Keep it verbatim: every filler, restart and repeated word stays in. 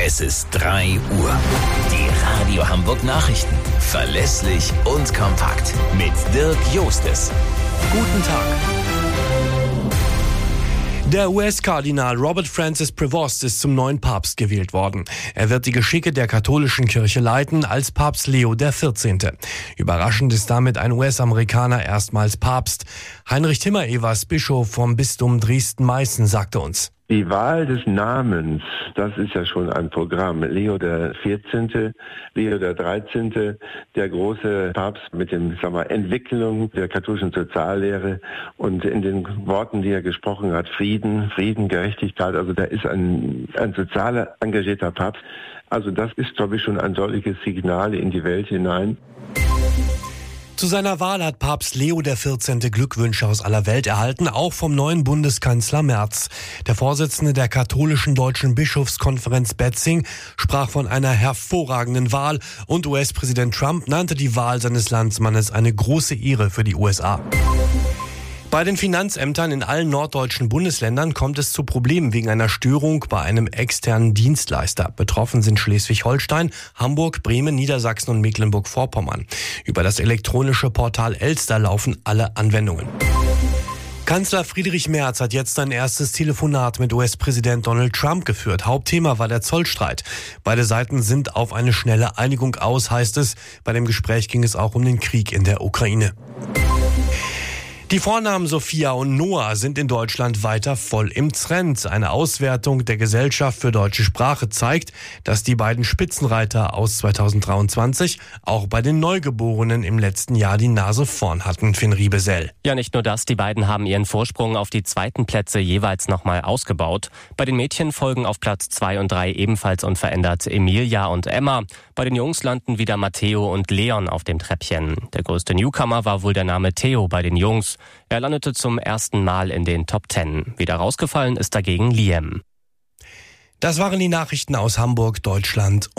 Es ist drei Uhr. Die Radio Hamburg Nachrichten. Verlässlich und kompakt. Mit Dirk Jostes. Guten Tag. Der U S-Kardinal Robert Francis Prevost ist zum neuen Papst gewählt worden. Er wird die Geschicke der katholischen Kirche leiten als Papst Leo der vierzehnte. Überraschend ist damit ein U S-Amerikaner erstmals Papst. Heinrich Timmer-Evers, Bischof vom Bistum Dresden-Meißen, sagte uns: Die Wahl des Namens, das ist ja schon ein Programm. Leo der vierzehnte, Leo der dreizehnte, der große Papst mit dem, sagen wir, Entwicklung der katholischen Soziallehre und in den Worten, die er gesprochen hat, Frieden, Frieden, Gerechtigkeit. Also da ist ein, ein sozialer, engagierter Papst. Also das ist, glaube ich, schon ein deutliches Signal in die Welt hinein. Zu seiner Wahl hat Papst Leo der vierzehnte Glückwünsche aus aller Welt erhalten, auch vom neuen Bundeskanzler Merz. Der Vorsitzende der katholischen Deutschen Bischofskonferenz Betzing sprach von einer hervorragenden Wahl und U S-Präsident Trump nannte die Wahl seines Landsmannes eine große Ehre für die U S A. Bei den Finanzämtern in allen norddeutschen Bundesländern kommt es zu Problemen wegen einer Störung bei einem externen Dienstleister. Betroffen sind Schleswig-Holstein, Hamburg, Bremen, Niedersachsen und Mecklenburg-Vorpommern. Über das elektronische Portal Elster laufen alle Anwendungen. Kanzler Friedrich Merz hat jetzt sein erstes Telefonat mit U S-Präsident Donald Trump geführt. Hauptthema war der Zollstreit. Beide Seiten sind auf eine schnelle Einigung aus, heißt es. Bei dem Gespräch ging es auch um den Krieg in der Ukraine. Die Vornamen Sophia und Noah sind in Deutschland weiter voll im Trend. Eine Auswertung der Gesellschaft für deutsche Sprache zeigt, dass die beiden Spitzenreiter aus zweitausenddreiundzwanzig auch bei den Neugeborenen im letzten Jahr die Nase vorn hatten, Finn Riebesell. Ja, nicht nur das, die beiden haben ihren Vorsprung auf die zweiten Plätze jeweils nochmal ausgebaut. Bei den Mädchen folgen auf Platz zwei und drei ebenfalls unverändert Emilia und Emma. Bei den Jungs landen wieder Matteo und Leon auf dem Treppchen. Der größte Newcomer war wohl der Name Theo bei den Jungs. Er landete zum ersten Mal in den Top Ten. Wieder rausgefallen ist dagegen Liam. Das waren die Nachrichten aus Hamburg, Deutschland.